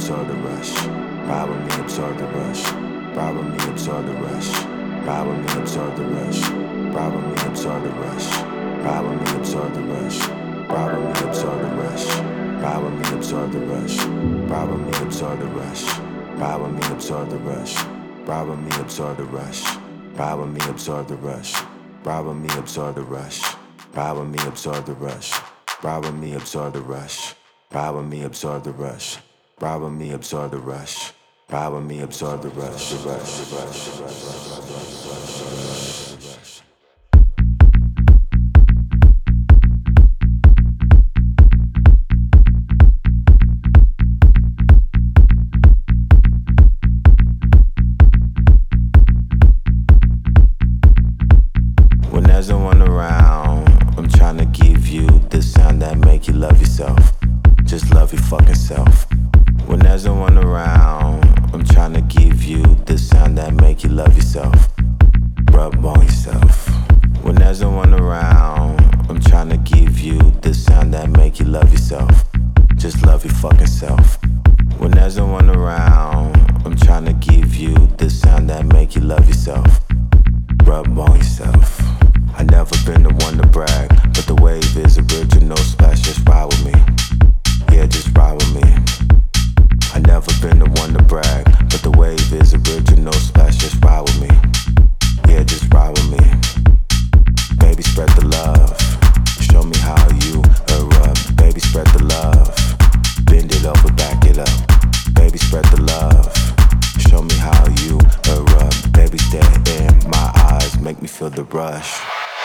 absorb the rush. Ride with me, absorb the rush. Ride with me, absorb the rush. Ride with me, absorb the rush. Ride with me, absorb the rush. Ride with me, absorb the rush. Ride with me, absorb the rush. Ride with me, absorb the rush. Ride with me, absorb the rush. Ride with me, absorb the rush. Ride with me, absorb the rush. Ride with me, absorb the rush. Ride with me, absorb the rush. Ride with me, absorb the rush. Ride with me, absorb the rush. Ride with me, absorb the rush. Ride with me, absorb the rush. Ride with me, absorb the rush. The rush, the rush, the rush, the rush. When there's no one around, I'm trying to give you the sound that make you love yourself. Just love your fucking self. When there's no one around, I'm trying to give you the sound that make you love yourself. Rub on yourself. When there's no one around, I'm trying to give you the sound that make you love yourself. Just love your fucking self. When there's no one around, I'm trying to give you the sound that make you love yourself. Rub on yourself. I never been the one to brag, but the wave is original, splash, just ride with me. Yeah, just ride with me. I never been the one to brag, but the wave is original, splash, just ride with me. Yeah, just ride with me. Baby, spread the love. Show me how you erupt. Baby, spread the love. Bend it over, back it up. Baby, spread the love. Show me how you erupt. Baby, stare in my eyes, make me feel the rush.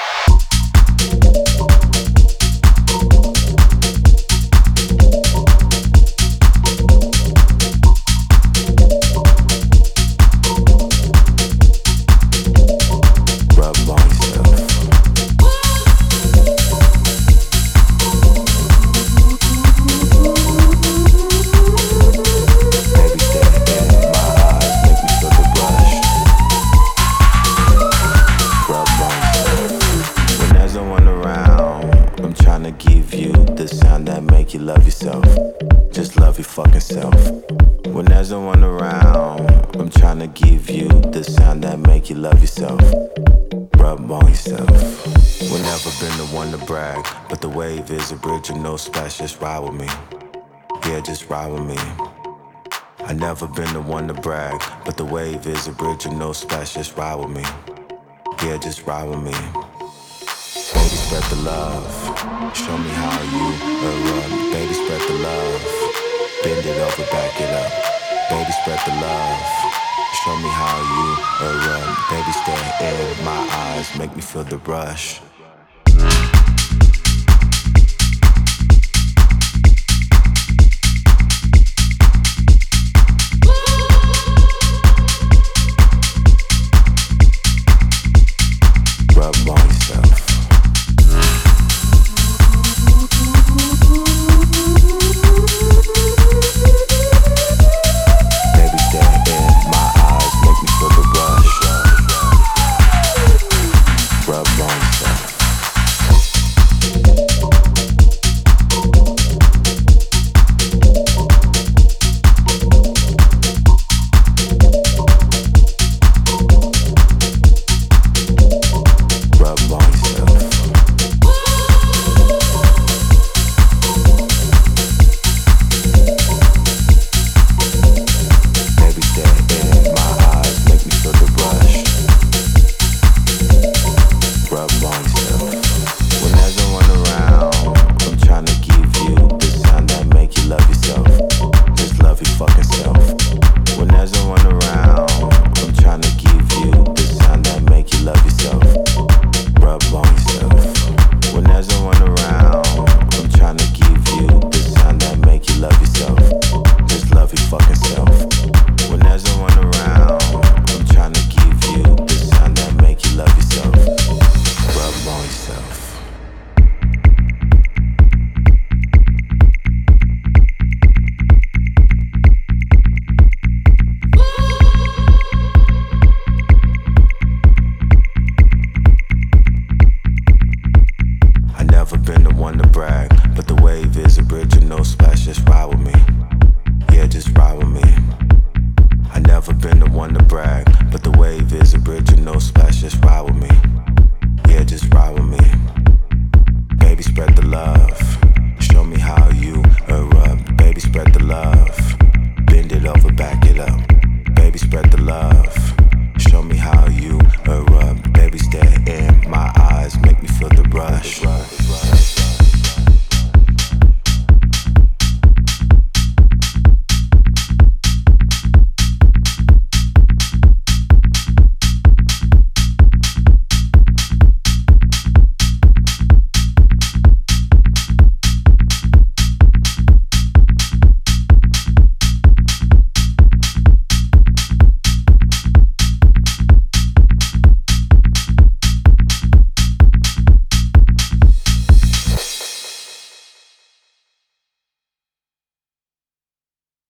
You love yourself, just love your fucking self. When there's no one around, I'm trying to give you the sound that make you love yourself. Rub on yourself. We've never been the one to brag, but the wave is original, splash, just ride with me. Yeah, just ride with me. I never been the one to brag, but the wave is original, splash, just ride with me. Yeah, just ride with me. Baby, spread the love. Show me how you erupt. Baby, spread the love. Bend it over, back it up. Baby, spread the love. Show me how you erupt. Baby, stare in my eyes, make me feel the rush. Rub on yourself. Yeah, just ride with me. I never been the one to brag, but the wave is original splash. Just ride with me. Yeah, just ride with me. Baby, spread the love.